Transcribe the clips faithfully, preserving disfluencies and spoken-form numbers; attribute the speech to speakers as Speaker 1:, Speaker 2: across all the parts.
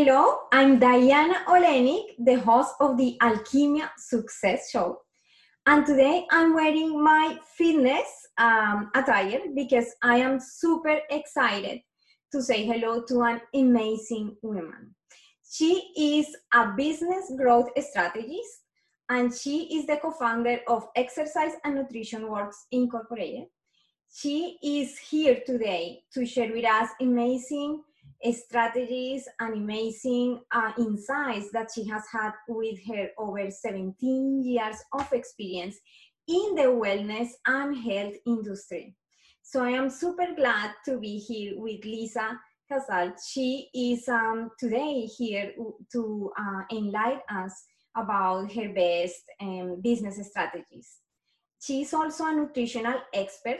Speaker 1: Hello, I'm Diana Olenik, the host of the Alchemia Success Show. And today I'm wearing my fitness um, attire because I am super excited to say hello to an amazing woman. She is a business growth strategist and she is the co-founder of Exercise and Nutrition Works Incorporated. She is here today to share with us amazing strategies and amazing uh, insights that she has had with her over seventeen years of experience in the wellness and health industry. So I am super glad to be here with Lisa Casal. She is um, today here to uh, enlighten us about her best um, business strategies. She is also a nutritional expert.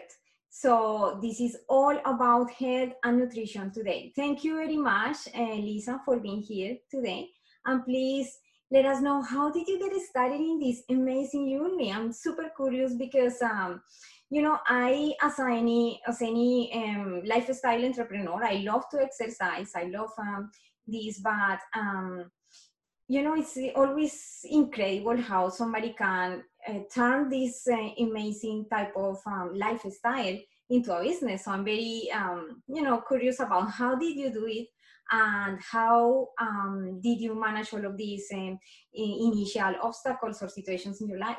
Speaker 1: So this is all about health and nutrition today. Thank you very much, uh, Lisa, for being here today. And please let us know, how did you get started in this amazing journey? I'm super curious because, um, you know, I, as any, as any um, lifestyle entrepreneur, I love to exercise. I love um, this, but, um, you know, it's always incredible how somebody can uh, turn this uh, amazing type of um, lifestyle into a business. So I'm very, um, you know, curious about how did you do it and how um, did you manage all of these um, initial obstacles or situations in your life?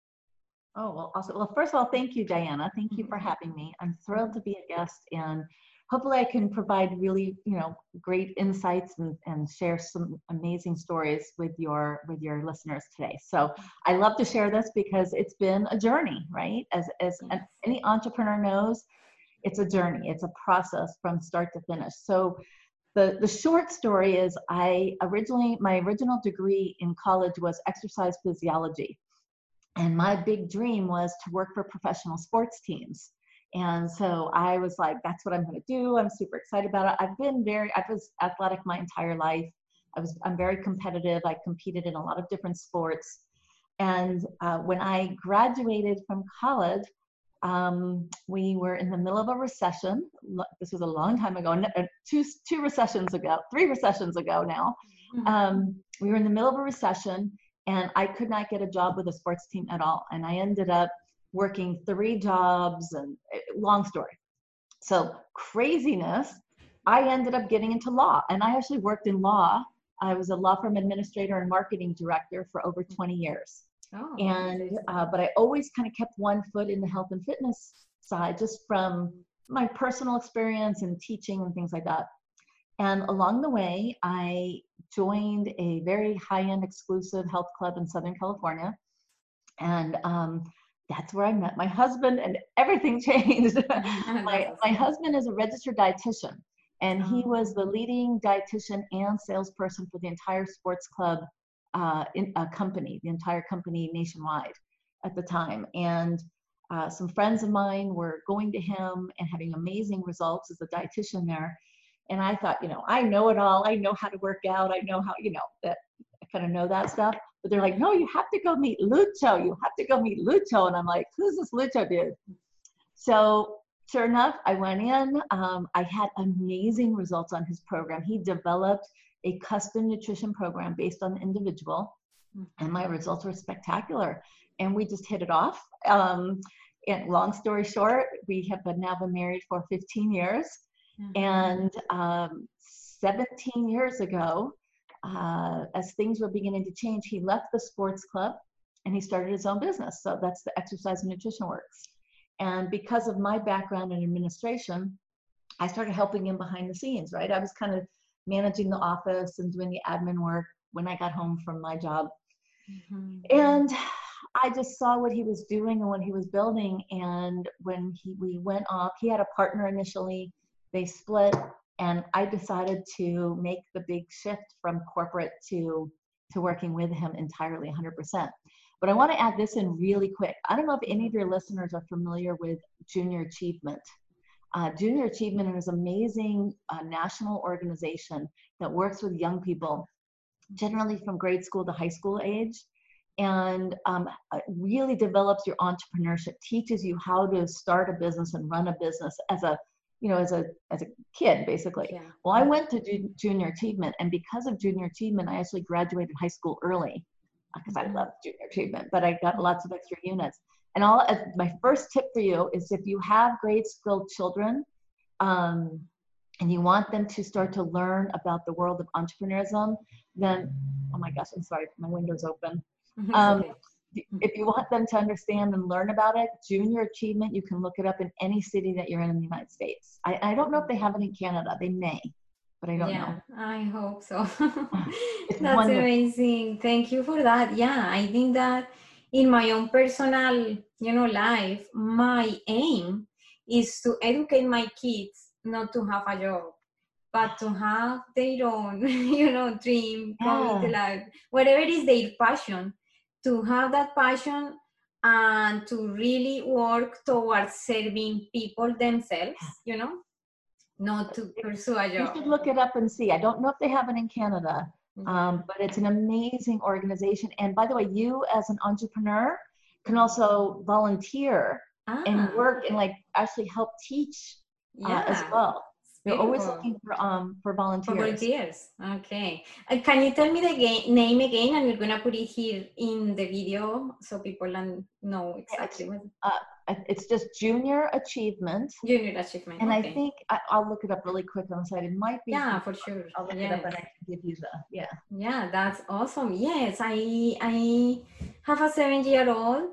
Speaker 2: Oh, well, awesome. Well, first of all, thank you, Diana. Thank you for having me. I'm thrilled to be a guest, and hopefully I can provide really, you know, great insights and, and share some amazing stories with your with your listeners today. So I love to share this because it's been a journey, right? As, as an, any entrepreneur knows, it's a journey. It's a process from start to finish. So the, the short story is I originally, my original degree in college was exercise physiology. And my big dream was to work for professional sports teams. And so I was like, that's what I'm going to do. I'm super excited about it. I've been very, I was athletic my entire life. I was, I'm very competitive. I competed in a lot of different sports. And uh, when I graduated from college, um, we were in the middle of a recession. This was a long time ago, two, two recessions ago, three recessions ago now. Um, we were in the middle of a recession, and I could not get a job with a sports team at all. And I ended up working three jobs, and long story. So craziness, I ended up getting into law, and I actually worked in law. I was a law firm administrator and marketing director for over twenty years. Oh, and, uh, but I always kind of kept one foot in the health and fitness side, just from my personal experience and teaching and things like that. And along the way, I joined a very high-end exclusive health club in Southern California. And um, that's where I met my husband, and everything changed. my, my husband is a registered dietitian, and he was the leading dietitian and salesperson for the entire sports club uh, in a company, the entire company nationwide at the time. And uh, some friends of mine were going to him and having amazing results as a dietitian there. And I thought, you know, I know it all. I know how to work out. I know how, you know, that I kind of know that stuff. But they're like, no, you have to go meet Lucho. You have to go meet Lucho. And I'm like, who's this Lucho dude? So sure enough, I went in. Um, I had amazing results on his program. He developed a custom nutrition program based on the individual. And my results were spectacular. And we just hit it off. Um, and long story short, we have been now been married for fifteen years. Mm-hmm. And um, seventeen years ago, uh, as things were beginning to change, he left the sports club and he started his own business. So that's the Exercise and Nutrition Works. And because of my background in administration, I started helping him behind the scenes, right? I was kind of managing the office and doing the admin work when I got home from my job. Mm-hmm. And I just saw what he was doing and what he was building. And when he, we went off, he had a partner initially. They split, and I decided to make the big shift from corporate to, to working with him entirely, one hundred percent. But I want to add this in really quick. I don't know if any of your listeners are familiar with Junior Achievement. Uh, Junior Achievement is an amazing uh, national organization that works with young people, generally from grade school to high school age, and um, really develops your entrepreneurship, teaches you how to start a business and run a business as a you know, as a as a kid, basically.
Speaker 1: Yeah.
Speaker 2: Well, I went to ju- junior achievement, and because of junior achievement, I actually graduated high school early because I love junior achievement, but I got lots of extra units. And all uh, my first tip for you is if you have grade school children, um, and you want them to start to learn about the world of entrepreneurism, then, oh my gosh, I'm sorry, my window's open. Um,
Speaker 1: Okay.
Speaker 2: if you want them to understand and learn about it, junior achievement, you can look it up in any city that you're in in the United States. I, I don't know if they have it in Canada. They may, but I don't
Speaker 1: Yeah,
Speaker 2: know.
Speaker 1: I hope so.
Speaker 2: It's
Speaker 1: That's
Speaker 2: wonderful.
Speaker 1: amazing. Thank you for that. Yeah, I think that in my own personal, you know, life, my aim is to educate my kids not to have a job, but to have their own, you know, dream coming to
Speaker 2: Yeah.
Speaker 1: life, whatever is their passion, to have that passion and to really work towards serving people themselves, you know, not to pursue a
Speaker 2: You
Speaker 1: job.
Speaker 2: should look it up and see. I don't know if they have it in Canada,
Speaker 1: Yeah.
Speaker 2: um, but it's an amazing organization. And by the way, you as an entrepreneur can also volunteer and
Speaker 1: Ah,
Speaker 2: work and like actually help teach uh, as
Speaker 1: yeah.
Speaker 2: well.
Speaker 1: It's
Speaker 2: They're always
Speaker 1: beautiful.
Speaker 2: looking for um for
Speaker 1: For
Speaker 2: volunteers.
Speaker 1: volunteers. Okay. Uh, can you tell me the ga- name again? And we're gonna put it here in the video so people can know
Speaker 2: Yeah, it's
Speaker 1: exactly what
Speaker 2: uh, it's just junior achievement,
Speaker 1: junior achievement.
Speaker 2: and I
Speaker 1: Okay.
Speaker 2: think I, I'll look it up really quick on the site. It might be
Speaker 1: Yeah,
Speaker 2: here.
Speaker 1: for sure.
Speaker 2: I'll look it up
Speaker 1: Yes.
Speaker 2: and I can give you the yeah.
Speaker 1: Yeah, that's awesome. Yes, I I have a seven year old,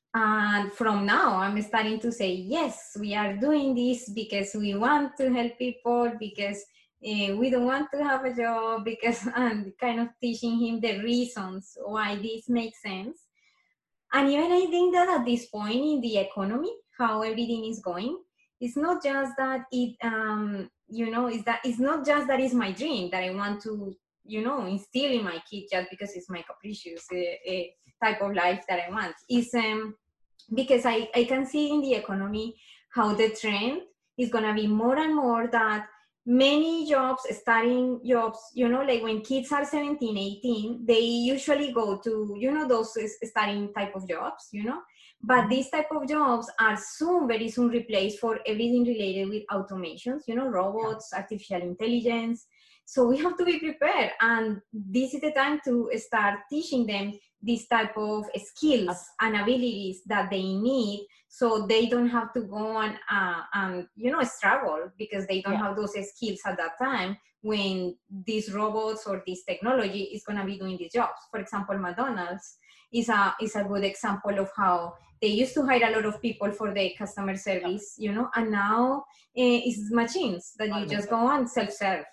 Speaker 1: and from now I'm starting to say yes, we are doing this because we want to help people, because uh, we don't want to have a job, because I'm kind of teaching him the reasons why this makes sense. And even I think that at this point in the economy, how everything is going, it's not just that it, um, you know, is that it's not just that it's my dream that I want to, you know, instill in my kid just because it's my capricious uh, uh, type of life that I want. Is um, because I, I can see in the economy how the trend is going to be more and more that many jobs, starting jobs, you know, like when kids are seventeen, eighteen, they usually go to, you know, those starting type of jobs, you know, but these type of jobs are soon, very soon replaced for everything related with automations, you know, robots, artificial intelligence. So we have to be prepared. And this is the time to start teaching them these type of skills and abilities that they need, so they don't have to go and, uh, and you know, struggle because they don't
Speaker 2: Yeah.
Speaker 1: have those skills at that time when these robots or this technology is going to be doing these jobs. For example, McDonald's is a is a good example of how they used to hire a lot of people for the customer service, you know, and now uh, it's machines that you just go and self-serve.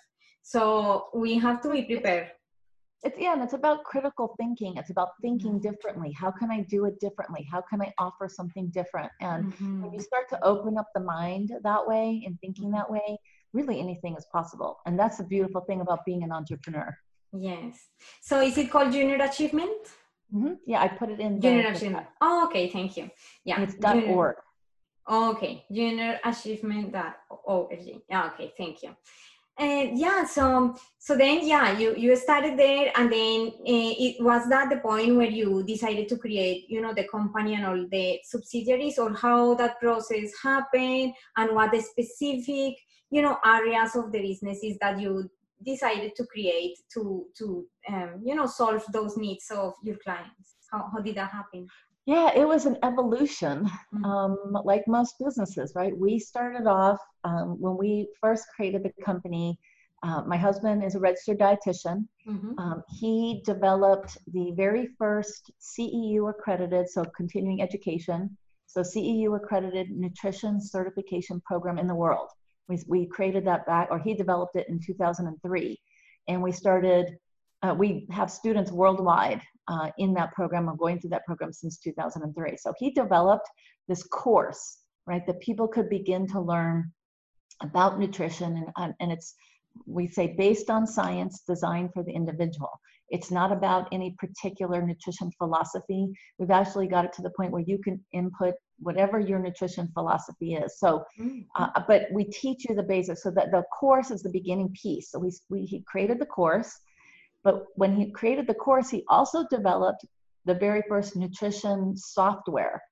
Speaker 1: So we have to be prepared.
Speaker 2: It's yeah, and it's about critical thinking. It's about thinking differently. How can I do it differently? How can I offer something different? And
Speaker 1: Mm-hmm.
Speaker 2: when you start to open up the mind that way and thinking that way, really anything is possible. And that's the beautiful thing about being an entrepreneur.
Speaker 1: Yes. So is it called Junior Achievement?
Speaker 2: Mm-hmm. Yeah, I put it in
Speaker 1: Junior
Speaker 2: the,
Speaker 1: Achievement. Oh, okay, thank you. Yeah.
Speaker 2: it's dot
Speaker 1: Junior,
Speaker 2: org.
Speaker 1: okay, junior achievement dot org. Yeah, okay, thank you. And yeah, so so then yeah, you you started there, and then uh, it was that the point where you decided to create, you know, the company and all the subsidiaries, or how that process happened, and what the specific, you know, areas of the businesses that you decided to create to to um, you know, solve those needs of your clients. How how did that happen?
Speaker 2: Yeah, it was an evolution,
Speaker 1: Mm-hmm.
Speaker 2: um, like most businesses, right? We started off um, when we first created the company. Uh, my husband is a registered dietitian.
Speaker 1: Mm-hmm.
Speaker 2: Um, he developed the very first C E U accredited, so continuing education, so C E U accredited nutrition certification program in the world. We, we created that back, or he developed it in two thousand three. And we started, uh, we have students worldwide uh, in that program, or going through that program since two thousand three. So he developed this course, right, that people could begin to learn about nutrition, and, and it's, we say, based on science, designed for the individual. It's not about any particular nutrition philosophy. We've actually got it to the point where you can input whatever your nutrition philosophy is. So, uh, but we teach you the basics, so that the course is the beginning piece. So we, we he created the course, but when he created the course, he also developed the very first nutrition software.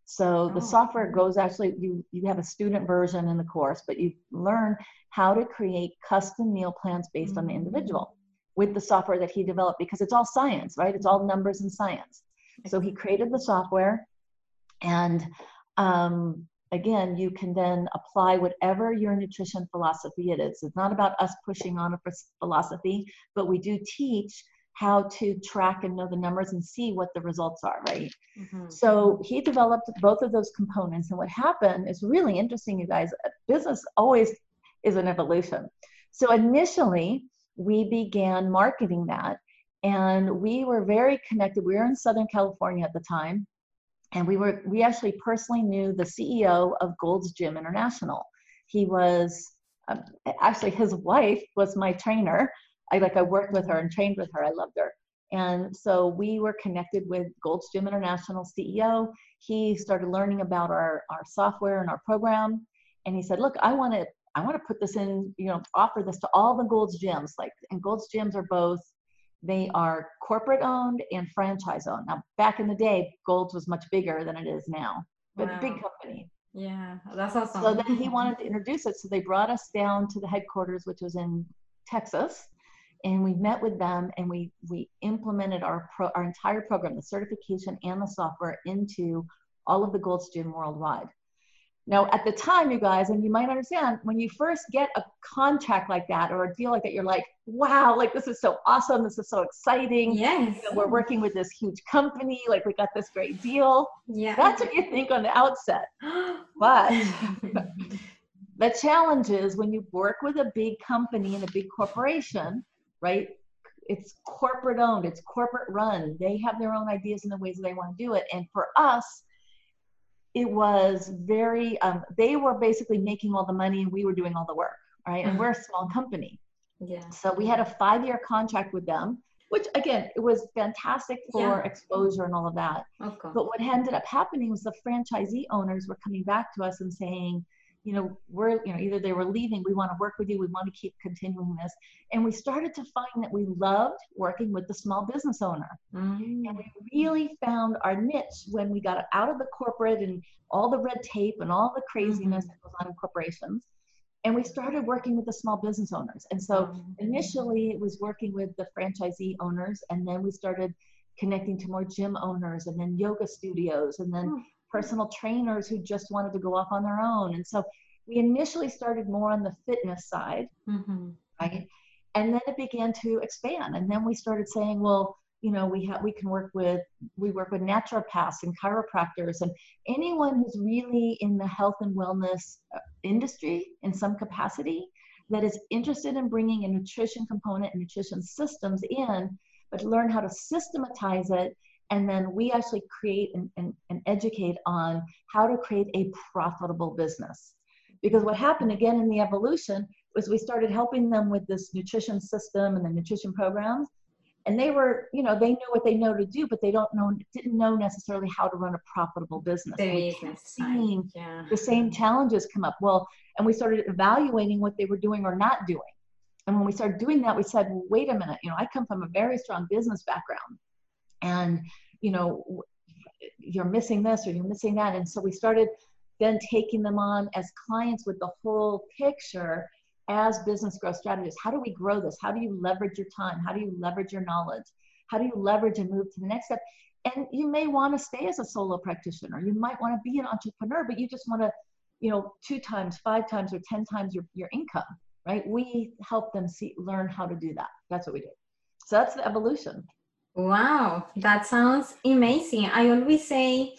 Speaker 2: So the
Speaker 1: Oh.
Speaker 2: software goes actually, you, you have a student version in the course, but you learn how to create custom meal plans based on the individual with the software that he developed, because it's all science, right? It's all numbers and science. So he created the software, and um, again, you can then apply whatever your nutrition philosophy it is. It's not about us pushing on a philosophy, but we do teach how to track and know the numbers and see what the results are, right? Mm-hmm. So he developed both of those components. And what happened is really interesting, you guys. Business always is an evolution. So initially, we began marketing that. And we were very connected. We were in Southern California at the time. And we were, we actually personally knew the C E O of Gold's Gym International. He was, um, actually his wife was my trainer. I like, I worked with her and trained with her. I loved her. And so we were connected with Gold's Gym International C E O. He started learning about our, our software and our program. And he said, look, I want to, I want to put this in, you know, offer this to all the Gold's gyms. Like, and Gold's gyms are both, they are corporate owned and franchise owned. Now, back in the day, Gold's was much bigger than it is now, but wow. A big company.
Speaker 1: Yeah, that's awesome.
Speaker 2: So then he wanted to introduce it. So they brought us down to the headquarters, which was in Texas. And we met with them, and we we implemented our pro, our entire program, the certification and the software, into all of the Gold's Gym worldwide. Now, at the time, you guys, and you might understand, when you first get a contract like that or a deal like that, you're like, wow, like this is so awesome. This is so exciting.
Speaker 1: Yes.
Speaker 2: You know, we're working with this huge company. Like, we got this great deal.
Speaker 1: Yeah.
Speaker 2: That's what you think on the outset. But the challenge is when you work with a big company and a big corporation, right? It's corporate owned, it's corporate run. They have their own ideas and the ways they want to do it. And for us, it was very, um, they were basically making all the money and we were doing all the work, right? And we're a small company.
Speaker 1: Yeah.
Speaker 2: So we had a five-year contract with them, which again, it was fantastic for yeah. exposure and all of that.
Speaker 1: Okay.
Speaker 2: But what ended up happening was the franchisee owners were coming back to us and saying, you know, we're, you know, either they were leaving, we want to work with you, we want to keep continuing this. And we started to find that we loved working with the small business owner. Mm. And we really found our niche when we got out of the corporate and all the red tape and all the craziness mm-hmm. that goes on in corporations. And we started working with the small business owners. And so mm-hmm. initially it was working with the franchisee owners, and then we started connecting to more gym owners, and then yoga studios, and then mm. personal trainers who just wanted to go off on their own. And so we initially started more on the fitness side, mm-hmm. right? And then it began to expand. And then we started saying, well, you know, we have, we can work with, we work with naturopaths and chiropractors and anyone who's really in the health and wellness industry in some capacity that is interested in bringing a nutrition component and nutrition systems in, but learn how to systematize it. And then we actually create and, and, and educate on how to create a profitable business. Because what happened again in the evolution was we started helping them with this nutrition system and the nutrition programs. And they were, you know, they know what they know to do, but they don't know, didn't know necessarily how to run a profitable business.
Speaker 1: We kept
Speaker 2: seeing yeah. the same challenges come up. Well, and we started evaluating what they were doing or not doing. And when we started doing that, we said, well, wait a minute, you know, I come from a very strong business background. And, you know, you're missing this or you're missing that. And so we started then taking them on as clients with the whole picture as business growth strategists. How do we grow this? How do you leverage your time? How do you leverage your knowledge? How do you leverage and move to the next step? And you may want to stay as a solo practitioner. You might want to be an entrepreneur, but you just want to, you know, two times, five times, or ten times your, your income, right? We help them see, learn how to do that. That's what we do. So that's the evolution.
Speaker 1: Wow, that sounds amazing. I always say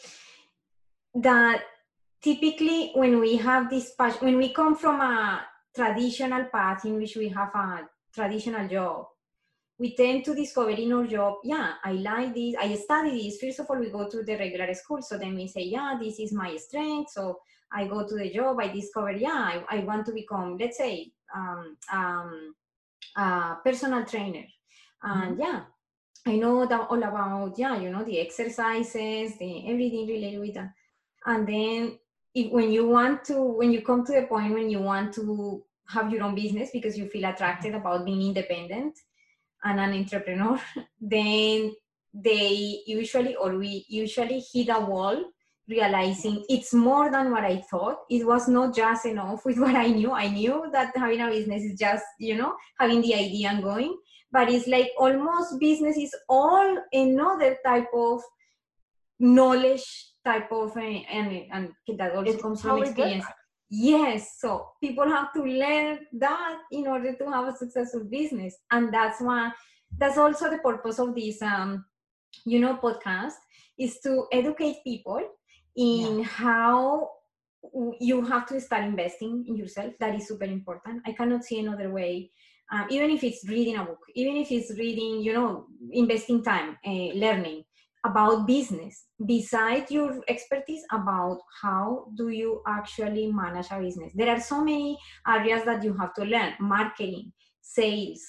Speaker 1: that typically when we have this passion, when we come from a traditional path in which we have a traditional job, we tend to discover in our job, yeah, I like this, I study this. First of all, we go to the regular school. So then we say, yeah, this is my strength. So I go to the job, I discover, yeah, I, I want to become, let's say, um, um, a personal trainer. And mm-hmm. yeah, I know that all about, yeah, you know, the exercises, the everything related with that. And then if, when you want to, when you come to the point when you want to have your own business because you feel attracted about being independent and an entrepreneur, then they usually, or we usually hit a wall realizing it's more than what I thought. It was not just enough with what I knew. I knew that having a business is just, you know, having the idea and going, but it's like almost business is all another type of knowledge type of, uh, and, and that also
Speaker 2: It's
Speaker 1: comes
Speaker 2: totally
Speaker 1: from experience.
Speaker 2: different.
Speaker 1: Yes, so people have to learn that in order to have a successful business, and that's why that's also the purpose of this, um, you know, podcast, is to educate people in
Speaker 2: Yeah.
Speaker 1: how you have to start investing in yourself. That is super important. I cannot see another way. Um, even if it's reading a book, even if it's reading, you know, investing time, uh, learning about business, besides your expertise about how do you actually manage a business. There are so many areas that you have to learn: marketing, sales,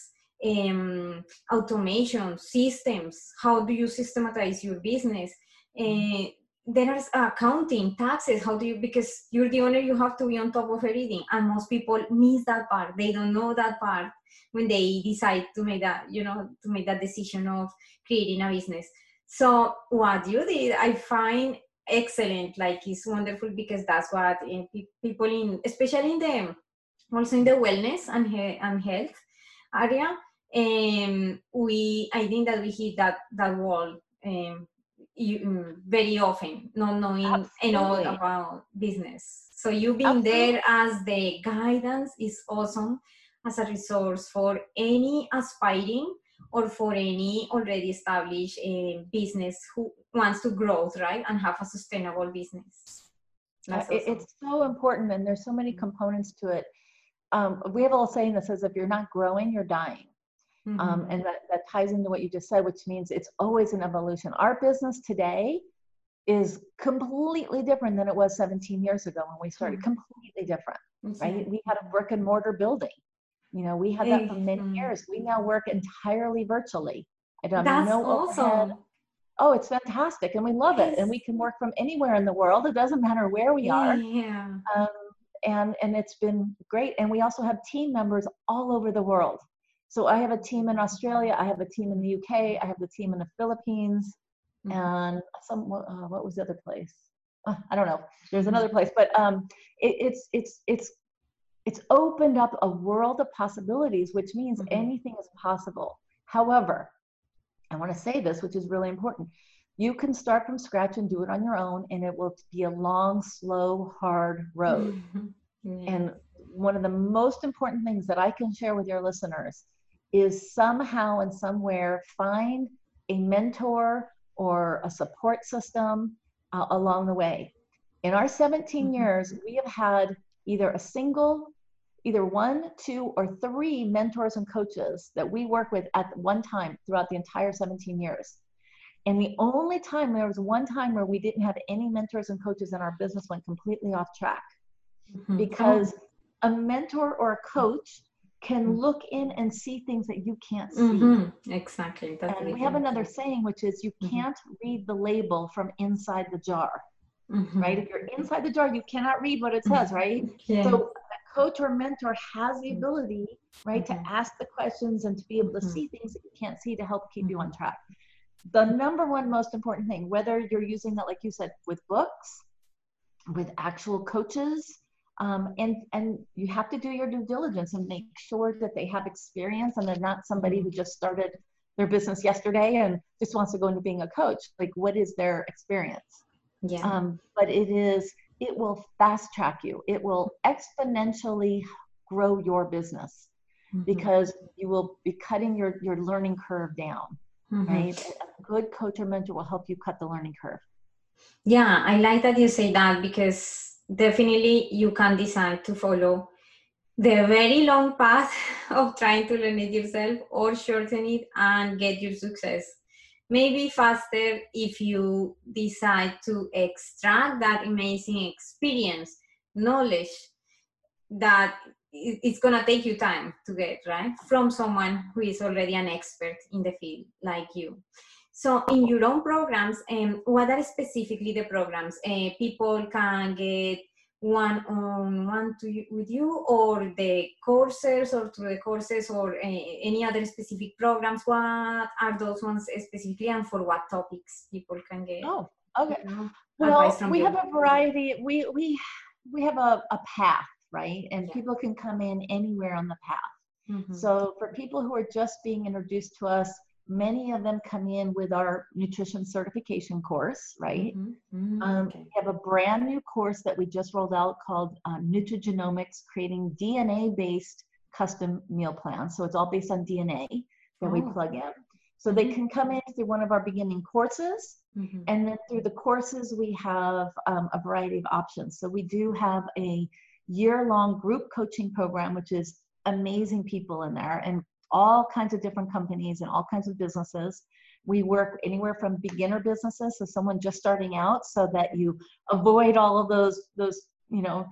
Speaker 1: um, automation, systems. How do you systematize your business? Uh, there is accounting, taxes. How do you, because you're the owner, you have to be on top of everything, and most people miss that part. They don't know that part when they decide to make that, you know, to make that decision of creating a business. So what you did, I find excellent. Like, it's wonderful, because that's what uh, people in, especially in the, also in the wellness and he- and health area, um, we, I think that we hit that that wall, um, you, um, very often, not knowing enough
Speaker 2: Absolutely.
Speaker 1: about business. So you being
Speaker 2: Absolutely.
Speaker 1: there as the guidance is awesome, as a resource for any aspiring or for any already established uh, business who wants to grow, right, and have a sustainable business.
Speaker 2: Uh,
Speaker 1: That's
Speaker 2: it,
Speaker 1: awesome.
Speaker 2: it's so important, and there's so many components to it. Um, we have a little saying that says, if you're not growing, you're dying.
Speaker 1: Mm-hmm.
Speaker 2: Um, and that, that ties into what you just said, which means it's always an evolution. Our business today is completely different than it was seventeen years ago when we started. Mm-hmm. Completely different, right? Yeah. We had a brick and mortar building. You know, we had that for many mm-hmm. years. We now work entirely virtually. I don't
Speaker 1: That's
Speaker 2: no
Speaker 1: awesome.
Speaker 2: overhead. Oh, it's fantastic, and we love it. And we can work from anywhere in the world. It doesn't matter where we are.
Speaker 1: Yeah.
Speaker 2: Um, and and it's been great. And we also have team members all over the world. So I have a team in Australia. I have a team in the U K. I have the team in the Philippines, mm-hmm. and some uh, what was the other place? Uh, I don't know. There's another place, but um, it, it's it's it's it's opened up a world of possibilities, which means mm-hmm. anything is possible. However, I want to say this, which is really important. You can start from scratch and do it on your own, and it will be a long, slow, hard road. Mm-hmm. Yeah. And one of the most important things that I can share with your listeners is somehow and somewhere find a mentor or a support system uh, along the way. In our seventeen mm-hmm. years, we have had either a single, either one, two, or three mentors and coaches that we work with at one time throughout the entire seventeen years. And the only time, there was one time where we didn't have any mentors and coaches and our business went completely off track. Mm-hmm. Because oh. a mentor or a coach can mm-hmm. look in and see things that you can't see.
Speaker 1: Mm-hmm. Exactly.
Speaker 2: That's and we have another saying, which is you mm-hmm. can't read the label from inside the jar. Mm-hmm. Right? If you're inside the jar, you cannot read what it says, right? Yeah. So a coach or mentor has the ability, right, mm-hmm. to ask the questions and to be able to mm-hmm. see things that you can't see to help keep mm-hmm. you on track. The number one most important thing, whether you're using that, like you said, with books, with actual coaches, um, and, and you have to do your due diligence and make sure that they have experience and they're not somebody who just started their business yesterday and just wants to go into being a coach. Like, what is their experience? Yeah. Um, but it is, it will fast track you. It will exponentially grow your business mm-hmm. because you will be cutting your, your learning curve down, mm-hmm. right? A good coach or mentor will help you cut the learning curve.
Speaker 1: Yeah, I like that you say that, because definitely you can decide to follow the very long path of trying to learn it yourself, or shorten it and get your success. Maybe faster if you decide to extract that amazing experience, knowledge that it's going to take you time to get, right? From someone who is already an expert in the field like you. So in your own programs, um, what are specifically the programs? Uh, people can get one-on-one to you, with you, or the courses, or through the courses, or uh, any other specific programs? What are those ones specifically, and for what topics people can get?
Speaker 2: Oh, Okay.
Speaker 1: you know, advice
Speaker 2: Well,
Speaker 1: from
Speaker 2: we
Speaker 1: you.
Speaker 2: have a variety. We we we have a, a path, right? And
Speaker 1: Yeah.
Speaker 2: people can come in anywhere on the path.
Speaker 1: Mm-hmm.
Speaker 2: So for people who are just being introduced to us, many of them come in with our nutrition certification course, right?
Speaker 1: Mm-hmm. Mm-hmm.
Speaker 2: Um,
Speaker 1: Okay.
Speaker 2: we have a brand new course that we just rolled out called uh, Nutrigenomics, creating D N A-based custom meal plans. So it's all based on D N A that we
Speaker 1: Oh.
Speaker 2: plug in. So
Speaker 1: Mm-hmm.
Speaker 2: they can come in through one of our beginning courses.
Speaker 1: Mm-hmm.
Speaker 2: And then through the courses, we have um, a variety of options. So we do have a year-long group coaching program, which is amazing people in there and all kinds of different companies and all kinds of businesses. We work anywhere from beginner businesses, so someone just starting out, so that you avoid all of those, those you know,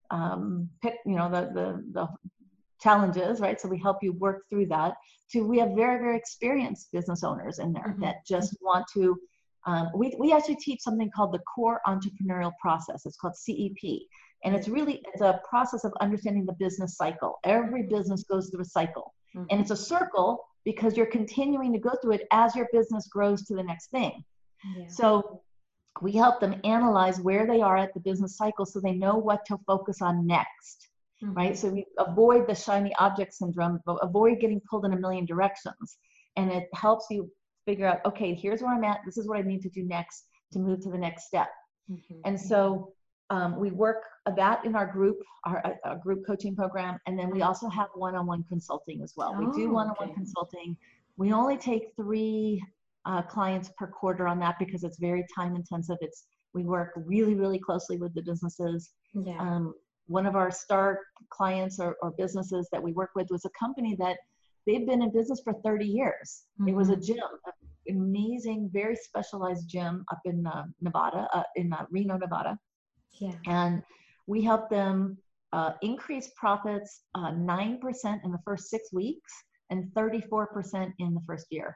Speaker 2: um, pick, you know, the, the, the challenges, right? So we help you work through that. To we have very, very experienced business owners in there
Speaker 1: Mm-hmm.
Speaker 2: that just want to, um, we, we actually teach something called the core entrepreneurial process. It's called C E P. And it's really, it's a process of understanding the business cycle. Every business goes through a cycle.
Speaker 1: Mm-hmm.
Speaker 2: And it's a circle because you're continuing to go through it as your business grows to the next thing.
Speaker 1: Yeah.
Speaker 2: So we help them analyze where they are at the business cycle so they know what to focus on next.
Speaker 1: Mm-hmm.
Speaker 2: Right? So we avoid the shiny object syndrome, avoid getting pulled in a million directions. And it helps you figure out, okay, here's where I'm at. This is what I need to do next to move to the next step.
Speaker 1: Mm-hmm.
Speaker 2: And so um, we work that in our group, our, our group coaching program. And then we also have one-on-one consulting as well.
Speaker 1: Oh,
Speaker 2: we do one-on-one
Speaker 1: okay.
Speaker 2: consulting. We only take three uh, clients per quarter on that because it's very time intensive. It's, we work really, really closely with the businesses.
Speaker 1: Yeah.
Speaker 2: Um, one of our star clients or, or businesses that we work with was a company that they've been in business for thirty years. Mm-hmm. It was a gym, an amazing, very specialized gym up in uh, Nevada, uh, in uh, Reno, Nevada.
Speaker 1: Yeah.
Speaker 2: And we helped them uh, increase profits uh, nine percent in the first six weeks and thirty-four percent in the first year.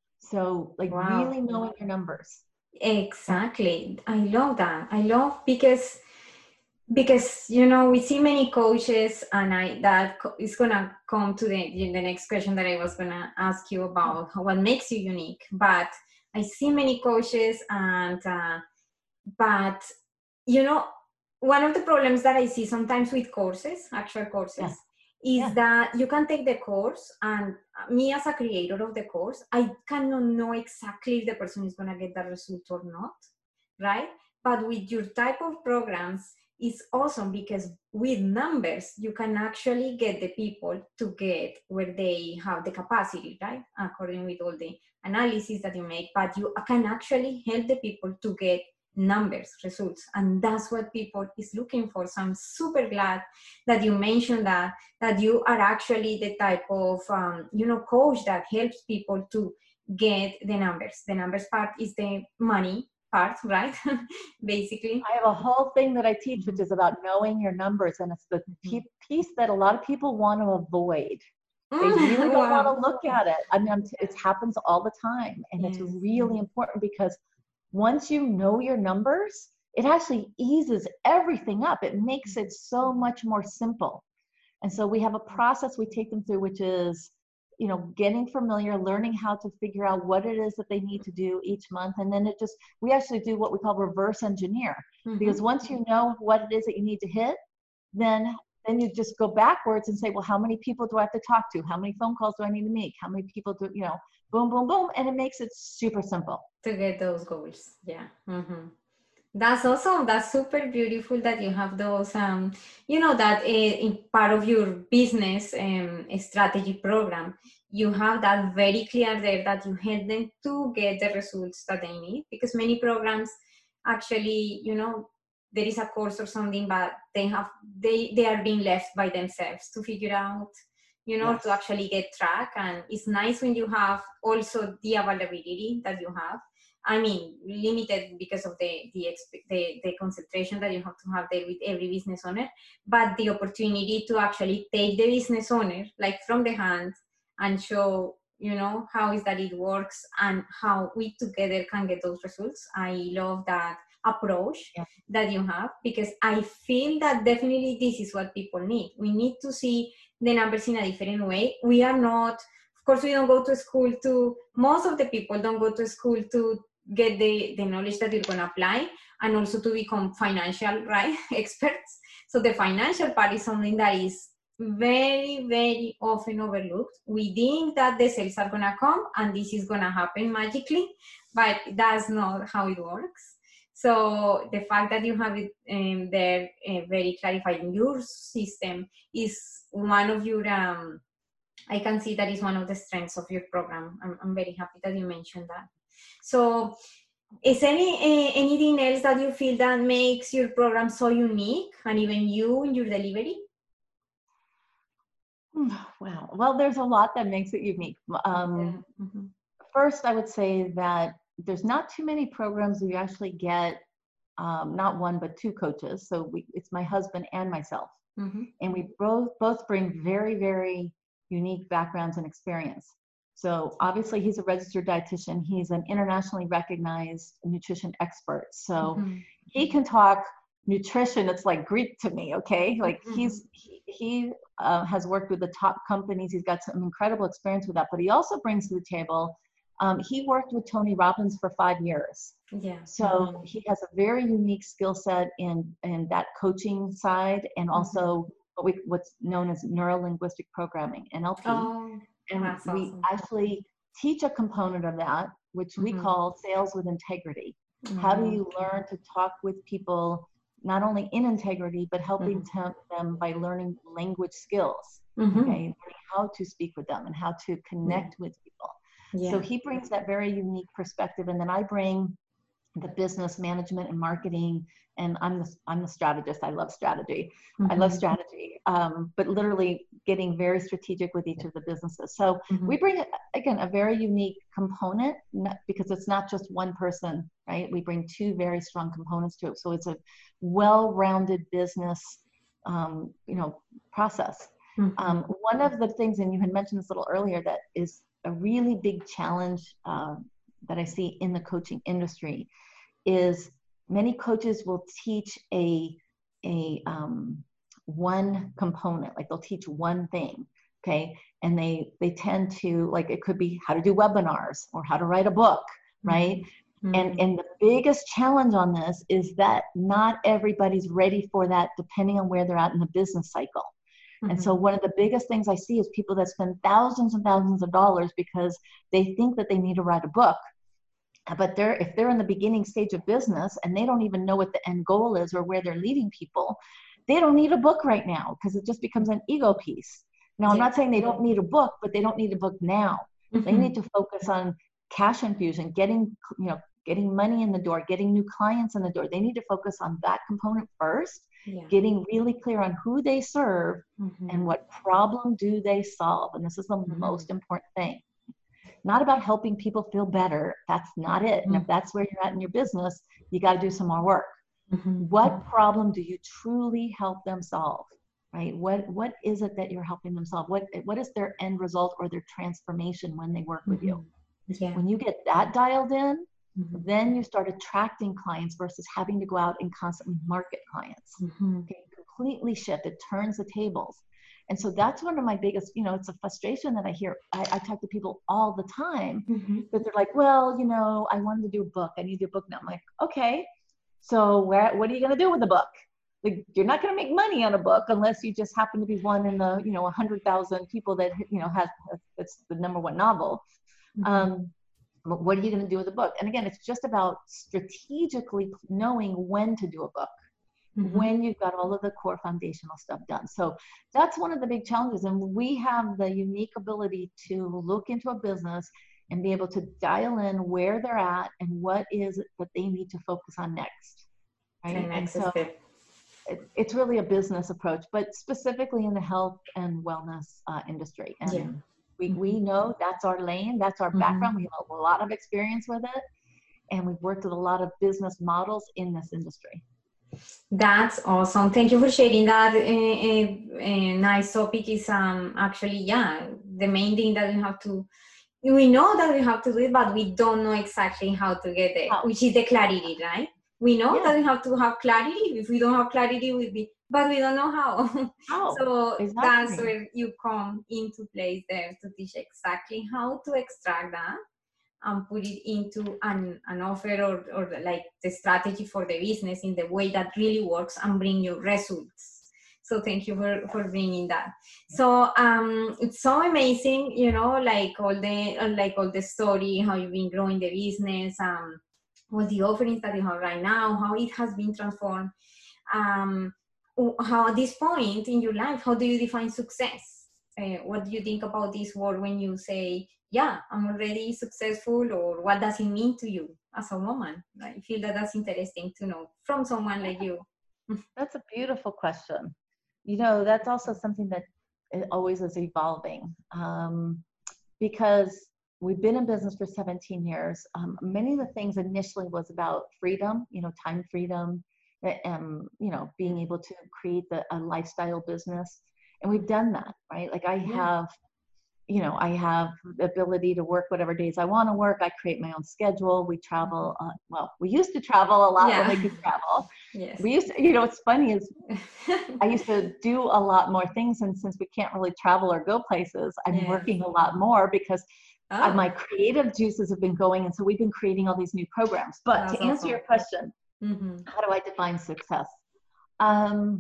Speaker 2: So like
Speaker 1: Wow.
Speaker 2: really knowing your numbers.
Speaker 1: Exactly. I love that. I love because because you know we see many coaches, and I that co- is gonna come to the the next question that I was gonna ask you about how, what makes you unique. But I see many coaches, and uh, but you know one of the problems that I see sometimes with courses, actual courses,
Speaker 2: Yeah.
Speaker 1: is
Speaker 2: Yeah.
Speaker 1: that you can take the course, and me as a creator of the course, I cannot know exactly if the person is gonna get that result or not, right? But with your type of programs, it's awesome because with numbers, you can actually get the people to get where they have the capacity, right? According with all the analysis that you make, but you can actually help the people to get numbers, results. And that's what people is looking for. So I'm super glad that you mentioned that, that you are actually the type of, um, you know, coach that helps people to get the numbers. The numbers part is the money part, right? Basically.
Speaker 2: I have a whole thing that I teach, which is about knowing your numbers. And it's the pe- piece that a lot of people want to avoid. They really don't
Speaker 1: Wow.
Speaker 2: want to look at it. I mean, I'm t- it happens all the time. And
Speaker 1: Yes.
Speaker 2: it's really important because once you know your numbers, it actually eases everything up. It makes it so much more simple. And so we have a process we take them through, which is, you know, getting familiar, learning how to figure out what it is that they need to do each month. And then it just, we actually do what we call reverse engineer. Mm-hmm. Because once you know what it is that you need to hit, then then you just go backwards and say, well, how many people do I have to talk to? How many phone calls do I need to make? How many people do, you know, boom, boom, boom. And it makes it super simple.
Speaker 1: To get those goals. Yeah. Mm-hmm. That's awesome. That's super beautiful that you have those, um, you know, that uh, in part of your business um, strategy program, you have that very clear there that you help them to get the results that they need. Because many programs actually, you know, there is a course or something, but they have, they, they are being left by themselves to figure out, you know, yes. to actually get track. And it's nice when you have also the availability that you have. I mean, limited because of the, the the the concentration that you have to have there with every business owner, but the opportunity to actually take the business owner like from the hand and show, you know, how is that it works and how we together can get those results. I love that approach yeah. that you have, because I feel that definitely this is what people need. We need to see the numbers in a different way. We are not, of course, we don't go to school to, most of the people don't go to school to get the, the knowledge that you're going to apply, and also to become financial, right, experts. So the financial part is something that is very, very often overlooked. We think that the sales are going to come and this is going to happen magically, but that's not how it works. So the fact that you have it um, there uh, very clarified in your system is one of your, um, I can see that is one of the strengths of your program. I'm, I'm very happy that you mentioned that. So is any uh, anything else that you feel that makes your program so unique, and even you in your delivery?
Speaker 2: Wow. Well, there's a lot that makes it unique. Um, yeah. mm-hmm. First, I would say that there's not too many programs where you actually get um, not one, but two coaches. So we, it's my husband and myself. Mm-hmm. And we both, both bring very, very unique backgrounds and experience. So obviously he's a registered dietitian. He's an internationally recognized nutrition expert. So mm-hmm. he can talk nutrition. It's like Greek to me. Okay. Like mm-hmm. he's, he, he uh, has worked with the top companies. He's got some incredible experience with that, but he also brings to the table, um, he worked with Tony Robbins for five years. Yeah. So mm-hmm. he has a very unique skill set in, in that coaching side, and also mm-hmm. what we, what's known as neuro-linguistic programming, N L P. Oh. And That's we awesome. Actually teach a component of that, which mm-hmm. we call sales with integrity. Mm-hmm. How do you learn to talk with people, not only in integrity, but helping mm-hmm. them by learning language skills, mm-hmm. okay? Learning how to speak with them and how to connect mm-hmm. with people. Yeah. So he brings that very unique perspective. And then I bring the business management and marketing, and I'm the, I'm the strategist. I love strategy. Mm-hmm. I love strategy, um, but literally getting very strategic with each of the businesses. So mm-hmm. we bring, again, a very unique component, not, because it's not just one person, right? We bring two very strong components to it. So it's a well-rounded business, um, you know, process. Mm-hmm. Um, one of the things, and you had mentioned this a little earlier, that is a really big challenge uh, that I see in the coaching industry is many coaches will teach a, a um, one component, like they'll teach one thing, okay? And they, they tend to, like, it could be how to do webinars or how to write a book, right? Mm-hmm. And, and the biggest challenge on this is that not everybody's ready for that, depending on where they're at in the business cycle. Mm-hmm. And so one of the biggest things I see is people that spend thousands and thousands of dollars because they think that they need to write a book. But they're, if they're in the beginning stage of business and they don't even know what the end goal is or where they're leading people, they don't need a book right now, because it just becomes an ego piece. Now, I'm not saying they don't need a book, but they don't need a book now. Mm-hmm. They need to focus on cash infusion, getting, you know, getting money in the door, getting new clients in the door. They need to focus on that component first, yeah. getting really clear on who they serve mm-hmm. and what problem do they solve. And this is the mm-hmm. most important thing. Not about helping people feel better. That's not it. Mm-hmm. And if that's where you're at in your business, you got to do some more work. Mm-hmm. What problem do you truly help them solve, right? What What is it that you're helping them solve? What What is their end result or their transformation when they work mm-hmm. with you? Yeah. When you get that dialed in, mm-hmm. then you start attracting clients versus having to go out and constantly market clients. Mm-hmm. Okay, completely shift. It turns the tables. And so that's one of my biggest, you know, it's a frustration that I hear. I, I talk to people all the time mm-hmm. that they're like, well, you know, I wanted to do a book. I need to do a book now. I'm like, okay, so where, what are you going to do with the book? Like, you're not going to make money on a book unless you just happen to be one in the, you know, one hundred thousand people that, you know, has, it's the number one novel. Mm-hmm. Um, but what are you going to do with the book? And again, it's just about strategically knowing when to do a book. Mm-hmm. When you've got all of the core foundational stuff done. So that's one of the big challenges. And we have the unique ability to look into a business and be able to dial in where they're at and what is it that they need to focus on next. Right?
Speaker 1: Okay, next and so
Speaker 2: it, it's really a business approach, but specifically in the health and wellness uh, industry. And yeah. we, mm-hmm. we know that's our lane, that's our mm-hmm. background. We have a lot of experience with it. And we've worked with a lot of business models in this industry.
Speaker 1: That's awesome. Thank you for sharing that. A, a, a nice topic is um actually, yeah, the main thing that we have to, we know that we have to do it, but we don't know exactly how to get there, oh. which is the clarity, right? We know yeah. that we have to have clarity. If we don't have clarity, we'll be, but we don't know how. how? So exactly. That's where you come into place there to teach exactly how to extract that and put it into an, an offer or, or like the strategy for the business in the way that really works and bring you results. So thank you for, for bringing that. So um, it's so amazing, you know, like all the like all the story, how you've been growing the business, um, all the offerings that you have right now, how it has been transformed. Um, how at this point in your life, how do you define success? Uh, what do you think about this word when you say, yeah, I'm already successful, or what does it mean to you as a woman? I feel that that's interesting to know from someone like you.
Speaker 2: That's a beautiful question. You know, that's also something that it always is evolving, um, because we've been in business for seventeen years. Um, many of the things initially was about freedom, you know, time freedom, and, you know, being able to create the, a lifestyle business. And we've done that, right? Like I have, you know, I have the ability to work whatever days I want to work. I create my own schedule. We travel. Uh, well, we used to travel a lot
Speaker 1: Yeah.
Speaker 2: when we could travel.
Speaker 1: Yes.
Speaker 2: We used to, you know, what's funny is I used to do a lot more things. And since we can't really travel or go places, I'm
Speaker 1: Yes.
Speaker 2: working a lot more because
Speaker 1: Oh.
Speaker 2: my creative juices have been going. And so we've been creating all these new programs. But
Speaker 1: That's
Speaker 2: to answer
Speaker 1: awesome.
Speaker 2: your question,
Speaker 1: Mm-hmm.
Speaker 2: how do I define success? Um,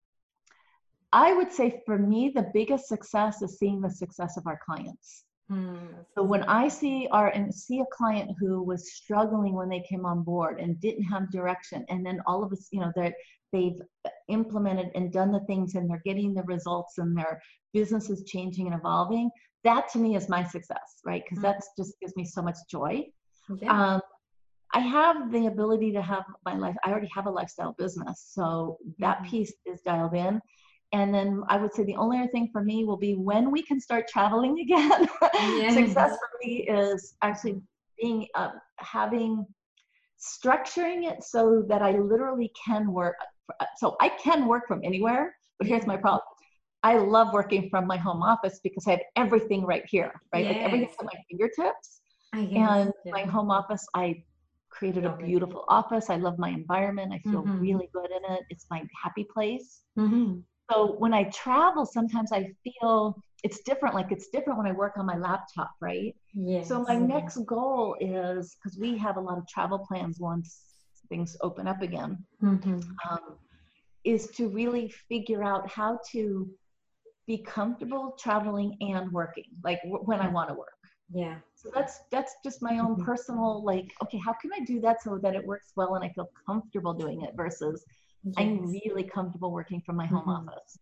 Speaker 2: I would say for me, the biggest success is seeing the success of our clients.
Speaker 1: Mm-hmm.
Speaker 2: So when I see our and see a client who was struggling when they came on board and didn't have direction, and then all of us, you know, that they've implemented and done the things and they're getting the results and their business is changing and evolving, that to me is my success, right? Because
Speaker 1: Mm-hmm.
Speaker 2: that just gives me so much joy.
Speaker 1: Yeah.
Speaker 2: Um, I have the ability to have my life. I already have a lifestyle business, so that
Speaker 1: Mm-hmm.
Speaker 2: piece is dialed in. And then I would say the only other thing for me will be when we can start traveling again.
Speaker 1: Yes.
Speaker 2: Success for me is actually being, uh, having, structuring it so that I literally can work. So I can work from anywhere, but here's my problem. I love working from my home office because I have everything right here, right?
Speaker 1: Yes.
Speaker 2: Like everything's at my fingertips.
Speaker 1: I guess,
Speaker 2: And
Speaker 1: yeah.
Speaker 2: my home office, I created
Speaker 1: Love
Speaker 2: a
Speaker 1: it.
Speaker 2: beautiful office. I love my environment. I feel
Speaker 1: Mm-hmm.
Speaker 2: really good in it. It's my happy place.
Speaker 1: Mm-hmm.
Speaker 2: So when I travel, sometimes I feel it's different. Like it's different when I work on my laptop, right?
Speaker 1: Yes.
Speaker 2: So my next goal is, because we have a lot of travel plans once things open up again,
Speaker 1: Mm-hmm.
Speaker 2: um, is to really figure out how to be comfortable traveling and working, like w- when I want to work.
Speaker 1: Yeah.
Speaker 2: So that's that's just my own personal, like, okay, how can I do that so that it works well and I feel comfortable doing it versus
Speaker 1: Yes.
Speaker 2: I'm really comfortable working from my home
Speaker 1: Mm-hmm.
Speaker 2: office.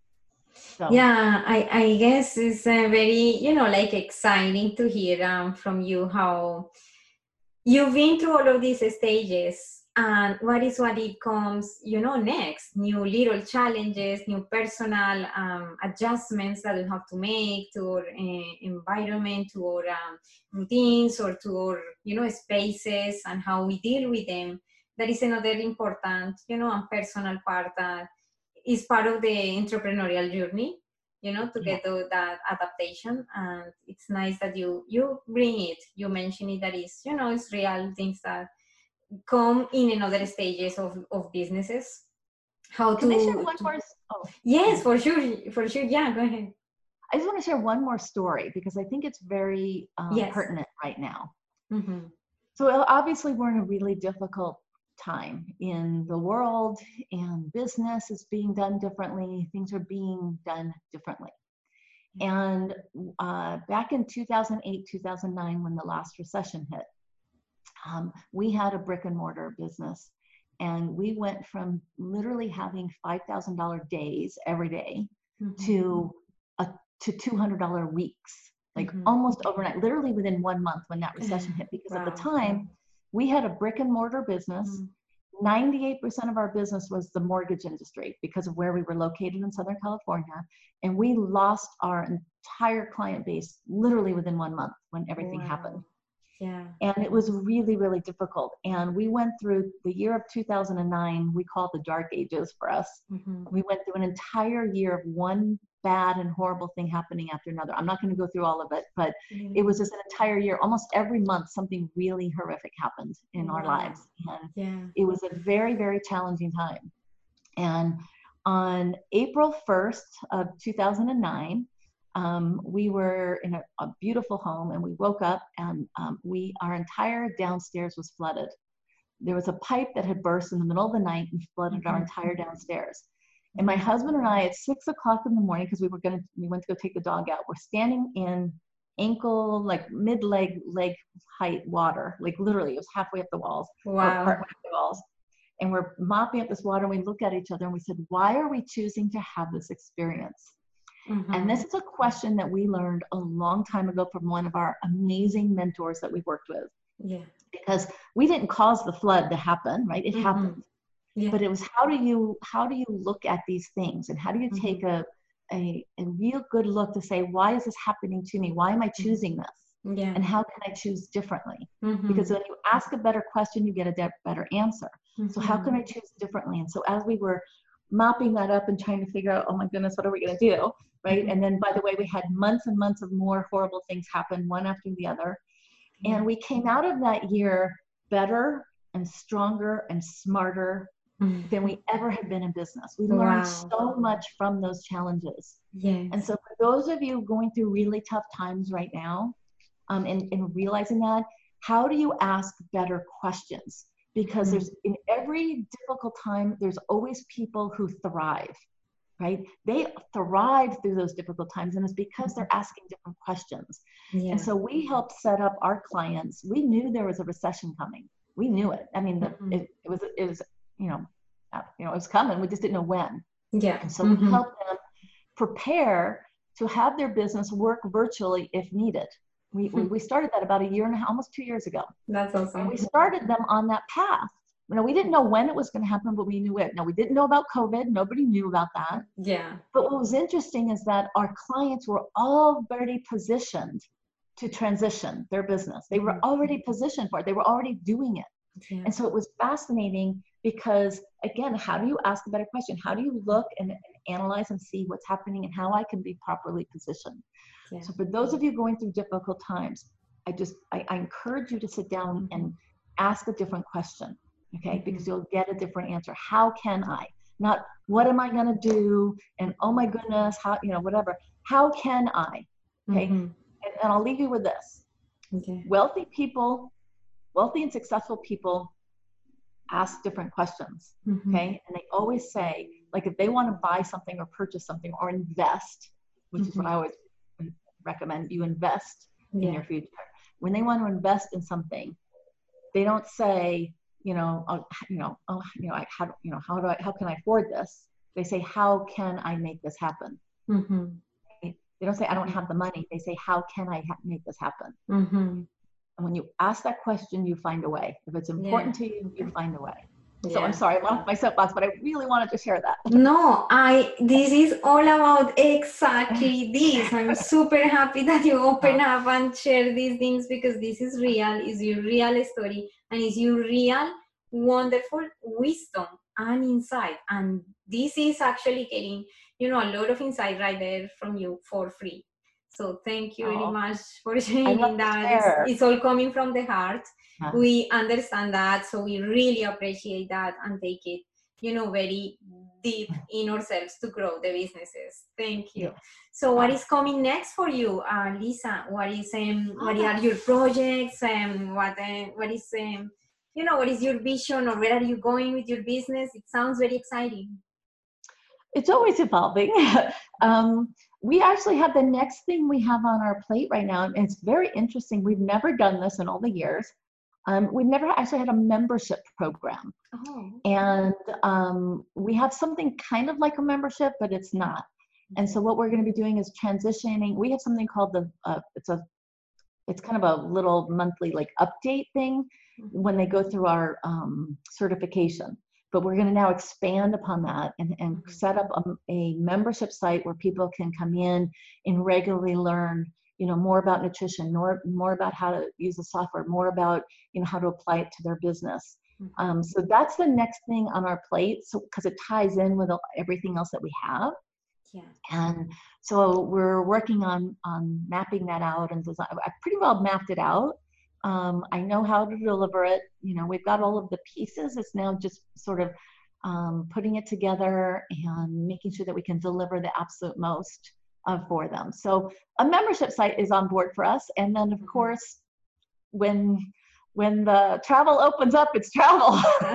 Speaker 2: So
Speaker 1: Yeah, I, I guess it's uh, very, you know, like exciting to hear um, from you how you've been through all of these stages and what is what it comes, you know, next, new little challenges, new personal um, adjustments that we have to make to our uh, environment, to our um, routines, or to our, you know, spaces, and how we deal with them. That is another important, you know, and personal part that is part of the entrepreneurial journey, you know, to get to that adaptation. And it's nice that you you bring it, you mention it, that is, you know, it's real things that come in another stages of, of businesses. How
Speaker 2: can
Speaker 1: to,
Speaker 2: I share one
Speaker 1: to
Speaker 2: more? Oh,
Speaker 1: yes, for sure, for sure, yeah, go ahead.
Speaker 2: I just want to share one more story because I think it's very um,
Speaker 1: Yes.
Speaker 2: pertinent right now.
Speaker 1: Mm-hmm.
Speaker 2: So obviously we're in a really difficult time in the world, and business is being done differently. Things are being done differently. And uh, back in two thousand eight, two thousand nine, when the last recession hit, um, we had a brick and mortar business, and we went from literally having five thousand dollars days every day
Speaker 1: Mm-hmm.
Speaker 2: to a, to two hundred dollars weeks, like
Speaker 1: Mm-hmm.
Speaker 2: almost overnight, literally within one month when that recession hit. Because
Speaker 1: Wow.
Speaker 2: at the time, we had a brick and mortar business. Mm-hmm. ninety-eight percent of our business was the mortgage industry because of where we were located in Southern California. And we lost our entire client base literally within one month when everything wow. happened.
Speaker 1: Yeah.
Speaker 2: And it was really, really difficult. And we went through the year of two thousand nine, we call it the dark ages for us. Mm-hmm. We went through an entire year of one bad and horrible thing happening after another. I'm not going to go through all of it, but mm-hmm. it was just an entire year. Almost every month, something really horrific happened in wow. our lives. And yeah. it was a very, very challenging time. And on April first of two thousand nine, um, we were in a, a beautiful home, and we woke up, and um, we our entire downstairs was flooded. There was a pipe that had burst in the middle of the night and flooded our entire downstairs. And my husband and I, at six o'clock in the morning, because we were gonna, we went to go take the dog out, we're standing in ankle, like mid-leg, leg height water, like literally, it was halfway up the walls,
Speaker 1: Wow.
Speaker 2: or partway up the walls. And we're mopping up this water, and we look at each other and we said, why are we choosing to have this experience? Mm-hmm. And this is a question that we learned a long time ago from one of our amazing mentors that we worked with.
Speaker 1: Yeah.
Speaker 2: Because we didn't cause the flood to happen, right? It mm-hmm. happened. Yeah. But it was how do you how do you look at these things, and how do you mm-hmm. take a, a a real good look to say, why is this happening to me? Why am I choosing this? Yeah. And how can I choose differently? Mm-hmm. Because when you ask a better question, you get a de- better answer. Mm-hmm. So how can I choose differently? And so as we were mopping that up and trying to figure out, oh my goodness, what are we going to do, right? Mm-hmm. And then, by the way, we had months and months of more horrible things happen, one after the other. And we came out of that year better and stronger and smarter mm-hmm. than we ever had been in business. We learned wow. so much from those challenges. Yes. And so for those of you going through really tough times right now, um, and, and realizing that, how do you ask better questions? Because mm-hmm. there's, in every difficult time, there's always people who thrive, right? They thrive through those difficult times, and it's because they're asking different questions. Yeah. And so we helped set up our clients. We knew there was a recession coming. We knew it. I mean, the, mm-hmm. it, it was, it was, you know, uh, you know, it was coming. We just didn't know when. Yeah. And so mm-hmm. we helped them prepare to have their business work virtually if needed. We, mm-hmm. we started that about a year and a half, almost two years ago.
Speaker 1: That's awesome.
Speaker 2: And we started them on that path. You know, we didn't know when it was going to happen, but we knew it. No, we didn't know about COVID. Nobody knew about that.
Speaker 1: Yeah.
Speaker 2: But what was interesting is that our clients were already positioned to transition their business. They were already positioned for it. They were already doing it. Yeah. And so it was fascinating because, again, how do you ask a better question? How do you look and, and analyze and see what's happening and how I can be properly positioned? Yeah. So for those of you going through difficult times, I just, I, I encourage you to sit down and ask a different question. Okay, mm-hmm. because you'll get a different answer. How can I? Not what am I going to do? And oh my goodness, how, you know, whatever. How can I? Okay, mm-hmm. and, and I'll leave you with this. Okay. Wealthy people, wealthy and successful people ask different questions. Mm-hmm. Okay, and they always say, like, if they want to buy something or purchase something or invest, which mm-hmm. is what I always recommend, you invest yeah. in your future. When they want to invest in something, they don't say, you know, uh, you know, oh, you know, I, how, you know, how do I, how can I afford this? They say, how can I make this happen? Mm-hmm. They don't say, I don't have the money. They say, how can I ha- make this happen? Mm-hmm. And when you ask that question, you find a way. If it's important yeah. to you, you find a way. So yeah. I'm sorry, I'm off my soapbox, but I really wanted to share that.
Speaker 1: No, I, this is all about exactly this. I'm super happy that you open up and share these things, because this is real, is your real story, and is your real wonderful wisdom and insight. And this is actually getting, you know, a lot of insight right there from you for free. So thank you oh, very much for sharing that. It's, it's all coming from the heart. Uh-huh. We understand that, so we really appreciate that and take it, you know, very deep in ourselves to grow the businesses. Thank you. Yeah. So what is coming next for you, uh, Lisa? What is um, what are your projects? Um, what uh, what is um, you know, what is your vision, or where are you going with your business? It sounds very exciting.
Speaker 2: It's always evolving. um, we actually have the next thing we have on our plate right now, and it's very interesting. We've never done this in all the years. Um, we've never actually had a membership program. Oh. And um, we have something kind of like a membership, but it's not. And so what we're going to be doing is transitioning. We have something called the, uh, it's a, it's kind of a little monthly like update thing when they go through our um, certification. But we're going to now expand upon that and, and set up a, a membership site where people can come in and regularly learn, you know, more about nutrition, more, more about how to use the software, more about, you know, how to apply it to their business. Mm-hmm. Um, so that's the next thing on our plate. So, because it ties in with everything else that we have. Yeah. And so we're working on, on mapping that out and design. I pretty well mapped it out. Um, I know how to deliver it. You know, we've got all of the pieces. It's now just sort of um, putting it together and making sure that we can deliver the absolute most uh, for them. So a membership site is on board for us. And then of course, when when the travel opens up, it's travel.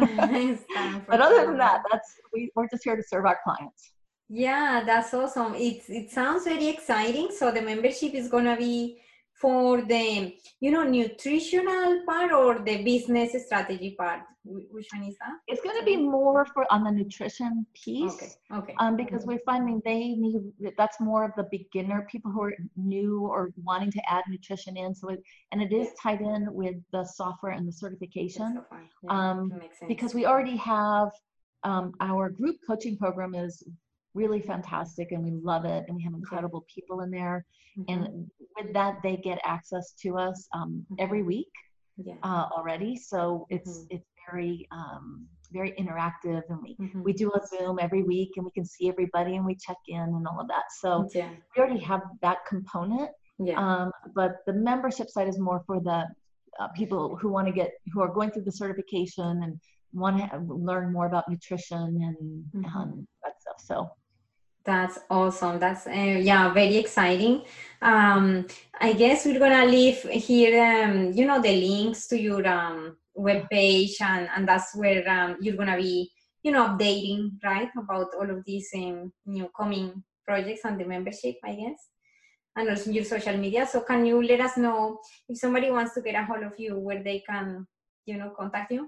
Speaker 2: But other than that, that's we, we're just here to serve our clients.
Speaker 1: Yeah, that's awesome. It's it sounds very exciting. So the membership is gonna be for the, you know, nutritional part or the business strategy part? Which one is that?
Speaker 2: It's going to be more for on the nutrition piece.
Speaker 1: Okay. Okay.
Speaker 2: Um, because mm-hmm. we're finding they need, that's more of the beginner, people who are new or wanting to add nutrition in. So it, and it is tied in with the software and the certification. So yeah, um, because we already have um, our group coaching program is really fantastic and we love it. And we have incredible people in there. Mm-hmm. And with that, they get access to us um, every week yeah. uh, already. So it's, mm-hmm. it's very, um, very interactive, and we, mm-hmm. we do a Zoom every week and we can see everybody and we check in and all of that. So yeah. we already have that component. Yeah. Um, but the membership side is more for the uh, people who want to get, who are going through the certification and want to learn more about nutrition and mm-hmm. um, that stuff. So
Speaker 1: that's awesome. That's, uh, yeah, very exciting. Um, I guess we're going to leave here, um, you know, the links to your um, webpage, and, and that's where um, you're going to be, you know, updating, right, about all of these um, new coming projects and the membership, I guess, and also your social media. So can you let us know if somebody wants to get a hold of you, where they can, you know, contact you?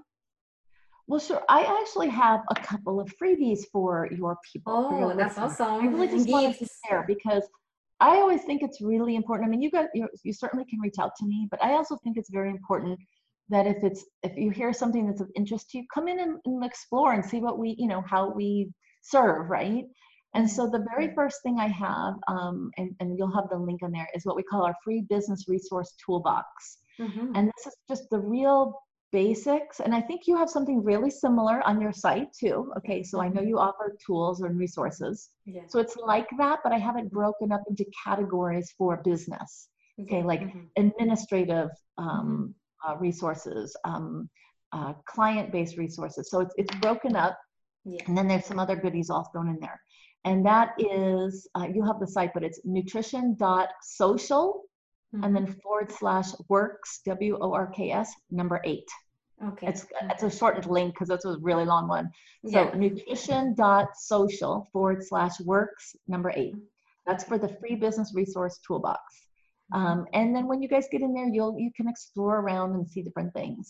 Speaker 2: Well, sure. I actually have a couple of freebies for your people.
Speaker 1: Oh,
Speaker 2: your
Speaker 1: that's
Speaker 2: listeners.
Speaker 1: awesome.
Speaker 2: I really just wanted to share because I always think it's really important. I mean, you got you, you certainly can reach out to me, but I also think it's very important that if it's if you hear something that's of interest to you, come in and, and explore and see what we, you know, how we serve, right? And so the very first thing I have, um, and, and you'll have the link in there, is what we call our free business resource toolbox. Mm-hmm. And this is just the real basics, and I think you have something really similar on your site too. Okay, so I know you offer tools and resources. Yeah. So it's like that, but I have it broken up into categories for business. Okay, like mm-hmm. administrative um, mm-hmm. uh, resources, um, uh, client-based resources. So it's it's broken up, yeah. and then there's some other goodies all thrown in there. And that is, uh, you have the site, but it's nutrition dot social. Mm-hmm. And then forward slash works, W O R K S, number eight. Okay. It's, it's a shortened link because that's a really long one. So yeah. nutrition dot social forward slash works, number eight. That's for the free business resource toolbox. Um, and then when you guys get in there, you'll you can explore around and see different things.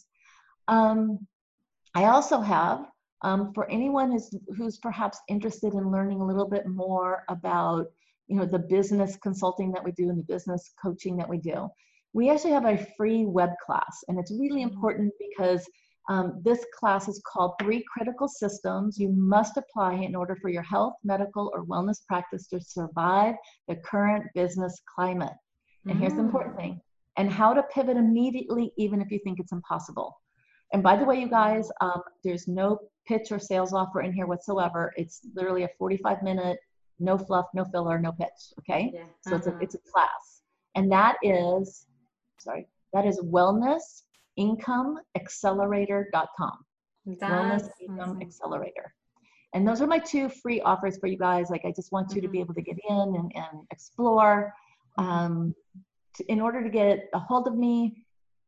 Speaker 2: Um, I also have, um, for anyone who's, who's perhaps interested in learning a little bit more about you know, the business consulting that we do and the business coaching that we do. We actually have a free web class, and it's really important because um, this class is called Three Critical Systems You Must Apply in Order for Your Health, Medical, or Wellness Practice to Survive the Current Business Climate. And mm. here's the important thing, and how to pivot immediately, even if you think it's impossible. And by the way, you guys, um, there's no pitch or sales offer in here whatsoever. It's literally a forty-five minute no fluff, no filler, no pitch, okay? Yeah. So uh-huh. it's, a, it's a class. And that is, sorry, that is wellness income accelerator dot com. Wellness Income awesome. Accelerator. And those are my two free offers for you guys. Like, I just want you mm-hmm. to be able to get in and, and explore. Um, to, in order to get a hold of me,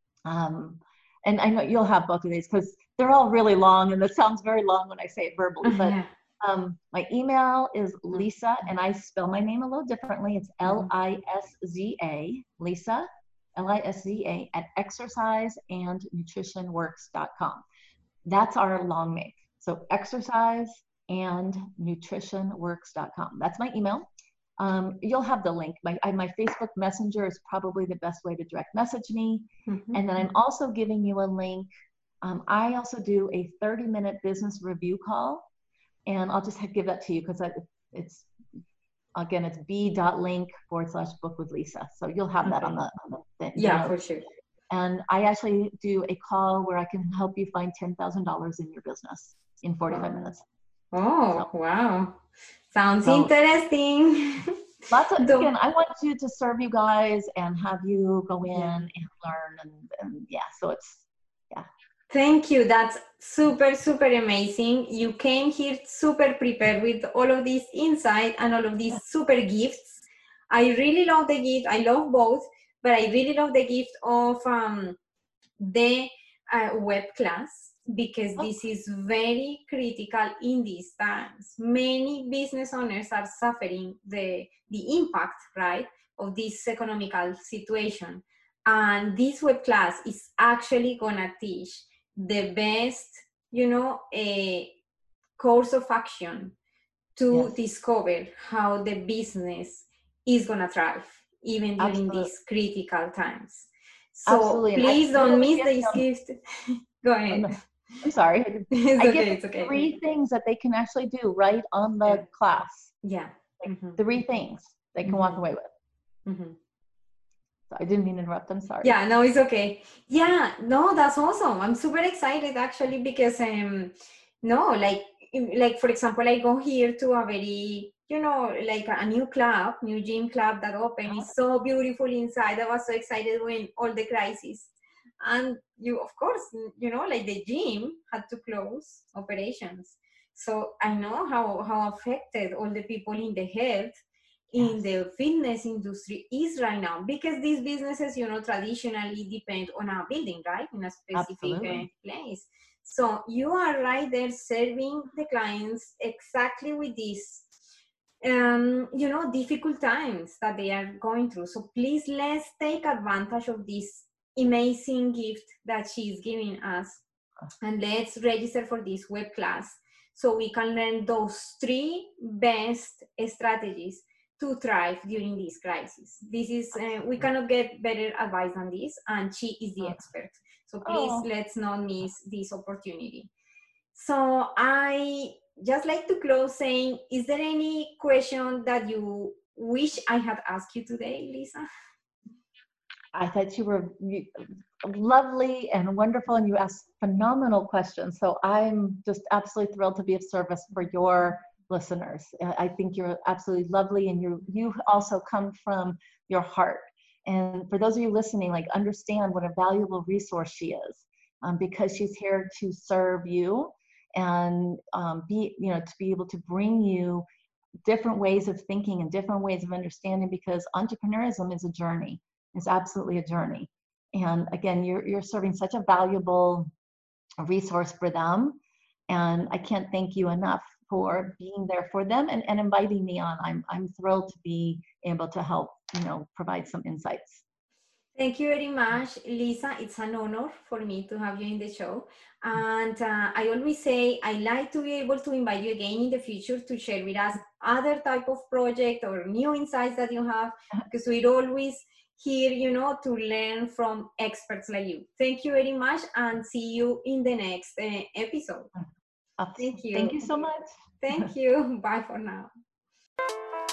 Speaker 2: um, and I know you'll have both of these because they're all really long, and that sounds very long when I say it verbally, but yeah. Um, my email is Lisa, and I spell my name a little differently. It's L I S Z A, Lisa, L I S Z A, at exercise and nutrition works dot com. That's our long name. So exercise and nutrition works dot com. That's my email. Um, you'll have the link. My, I, my Facebook Messenger is probably the best way to direct message me. Mm-hmm. And then I'm also giving you a link. Um, I also do a thirty minute business review call. And I'll just give that to you because it's, again, it's b.link forward slash book with Lisa. So you'll have okay. that on the, on the thing.
Speaker 1: Yeah, for sure.
Speaker 2: And I actually do a call where I can help you find ten thousand dollars in your business in forty-five
Speaker 1: wow.
Speaker 2: minutes.
Speaker 1: Oh, so, wow. Sounds so, interesting.
Speaker 2: Lots of, again, I want you to serve you guys and have you go in yeah. and learn. And, and yeah, so it's, yeah.
Speaker 1: Thank you. That's super, super amazing. You came here super prepared with all of these insight and all of these super gifts. I really love the gift. I love both, but I really love the gift of um, the uh, web class, because
Speaker 2: Oh,
Speaker 1: this is very critical in these times. Many business owners are suffering the, the impact, right, of this economical situation. And this web class is actually gonna teach the best, you know, a course of action to
Speaker 2: yes,
Speaker 1: discover how the business is going to thrive even during
Speaker 2: absolutely.
Speaker 1: these critical times. So
Speaker 2: Absolutely. And I
Speaker 1: please don't
Speaker 2: really
Speaker 1: miss
Speaker 2: give
Speaker 1: this
Speaker 2: them,
Speaker 1: gift. Go
Speaker 2: oh,
Speaker 1: ahead.
Speaker 2: no, I'm sorry.
Speaker 1: It's
Speaker 2: I give
Speaker 1: okay.
Speaker 2: them
Speaker 1: It's okay.
Speaker 2: three things that they can actually do right on
Speaker 1: Yeah.
Speaker 2: the class.
Speaker 1: Yeah.
Speaker 2: Like
Speaker 1: Mm-hmm.
Speaker 2: three things they can walk
Speaker 1: Mm-hmm.
Speaker 2: away with.
Speaker 1: Mm-hmm.
Speaker 2: So I didn't mean to interrupt. I'm sorry.
Speaker 1: Yeah, no, it's okay. Yeah, no, that's awesome. I'm super excited actually because um no, like like for example, I go here to a very, you know, like a new club, new gym club that opened.
Speaker 2: Uh-huh.
Speaker 1: It's so beautiful inside. I was so excited when all the crisis. And you, of course, you know, like the gym had to close operations. So I know how how affected all the people in the health in
Speaker 2: Yes,
Speaker 1: the fitness industry is right now, because these businesses, you know, traditionally depend on a building, right, in a specific uh,
Speaker 2: absolutely.
Speaker 1: place. So you are right there serving the clients exactly with this um you know difficult times that they are going through. So please, let's take advantage of this amazing gift that she's giving us, and let's register for this web class so we can learn those three best strategies to thrive during this crisis. This is uh, we cannot get better advice than this, and she is the expert. So please,
Speaker 2: Oh,
Speaker 1: let's not miss this opportunity. So I just like to close saying, is there any question that you wish I had asked you today, Lisa?
Speaker 2: I thought you were you- lovely and wonderful, and you asked phenomenal questions. So I'm just absolutely thrilled to be of service for your listeners. Uh, I think you're absolutely lovely, and you you also come from your heart. And for those of you listening, like understand what a valuable resource she is, um, because she's here to serve you and um, be you know to be able to bring you different ways of thinking and different ways of understanding, because entrepreneurism is a journey. It's absolutely a journey. And again, you're, you're serving such a valuable resource for them. And I can't thank you enough for being there for them and, and inviting me on. I'm, I'm thrilled to be able to help, you know, provide some insights.
Speaker 1: Thank you very much, Lisa. It's an honor for me to have you in the show. And uh, I always say I like to be able to invite you again in the future to share with us other type of project or new insights that you have, because we're always here, you know, to learn from experts like you. Thank you very much, and see you in the next uh, episode. Thank
Speaker 2: Thank
Speaker 1: you.
Speaker 2: you so much.
Speaker 1: Thank you. Bye for now.